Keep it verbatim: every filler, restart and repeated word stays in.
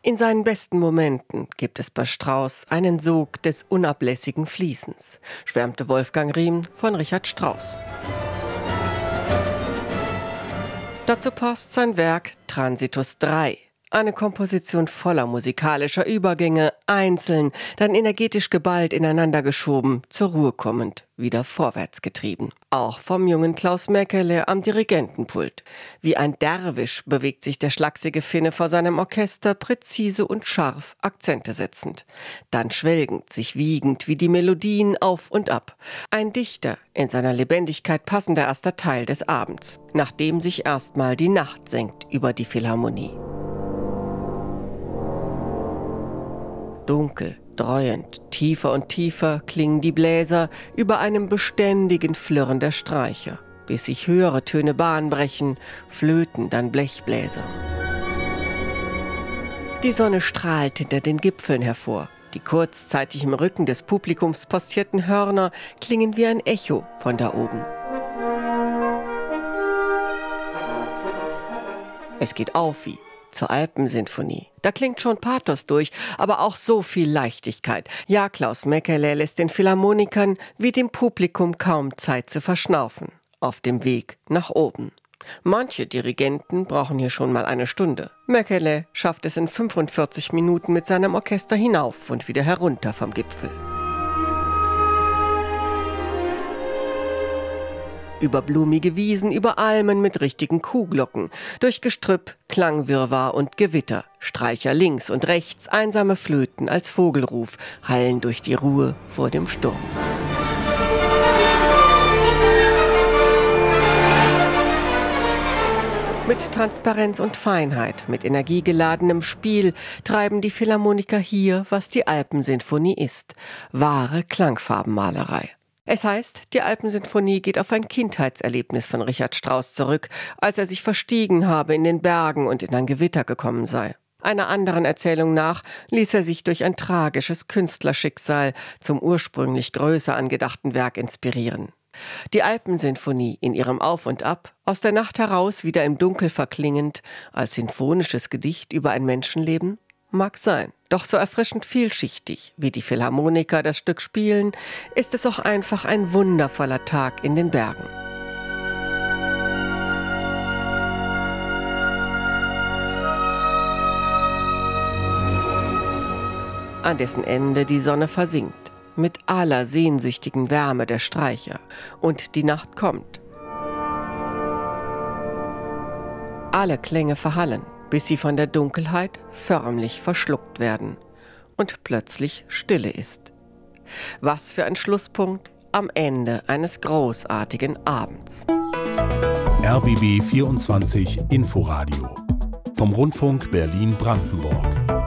In seinen besten Momenten gibt es bei Strauss einen Sog des unablässigen Fließens, schwärmte Wolfgang Riem von Richard Strauss. Dazu passt sein Werk Transitus drei. Eine Komposition voller musikalischer Übergänge, einzeln, dann energetisch geballt ineinander geschoben, zur Ruhe kommend, wieder vorwärts getrieben. Auch vom jungen Klaus Mekele am Dirigentenpult. Wie ein Derwisch bewegt sich der schlachsige Finne vor seinem Orchester, präzise und scharf, Akzente setzend. Dann schwelgend, sich wiegend, wie die Melodien auf und ab. Ein dichter, in seiner Lebendigkeit passender erster Teil des Abends, nachdem sich erstmal die Nacht senkt über die Philharmonie. Dunkel, dreuend, tiefer und tiefer klingen die Bläser über einem beständigen Flirren der Streicher, bis sich höhere Töne Bahn brechen, Flöten, dann Blechbläser. Die Sonne strahlt hinter den Gipfeln hervor. Die kurzzeitig im Rücken des Publikums postierten Hörner klingen wie ein Echo von da oben. Es geht auf wie zur Alpensinfonie. Da klingt schon Pathos durch, aber auch so viel Leichtigkeit. Ja, Klaus Mekele lässt den Philharmonikern wie dem Publikum kaum Zeit zu verschnaufen. Auf dem Weg nach oben. Manche Dirigenten brauchen hier schon mal eine Stunde. Mekele schafft es in fünfundvierzig Minuten mit seinem Orchester hinauf und wieder herunter vom Gipfel. Über blumige Wiesen, über Almen mit richtigen Kuhglocken, durch Gestrüpp, Klangwirrwarr und Gewitter, Streicher links und rechts, einsame Flöten als Vogelruf, hallen durch die Ruhe vor dem Sturm. Mit Transparenz und Feinheit, mit energiegeladenem Spiel treiben die Philharmoniker hier, was die Alpensinfonie ist. Wahre Klangfarbenmalerei. Es heißt, die Alpensinfonie geht auf ein Kindheitserlebnis von Richard Strauss zurück, als er sich verstiegen habe in den Bergen und in ein Gewitter gekommen sei. Einer anderen Erzählung nach ließ er sich durch ein tragisches Künstlerschicksal zum ursprünglich größer angedachten Werk inspirieren. Die Alpensinfonie in ihrem Auf und Ab, aus der Nacht heraus wieder im Dunkel verklingend, als sinfonisches Gedicht über ein Menschenleben? Mag sein. Doch so erfrischend vielschichtig, wie die Philharmoniker das Stück spielen, ist es auch einfach ein wundervoller Tag in den Bergen. An dessen Ende die Sonne versinkt, mit aller sehnsüchtigen Wärme der Streicher, und die Nacht kommt. Alle Klänge verhallen, bis sie von der Dunkelheit förmlich verschluckt werden und plötzlich Stille ist. Was für ein Schlusspunkt am Ende eines großartigen Abends. R B B vierundzwanzig Inforadio vom Rundfunk Berlin-Brandenburg.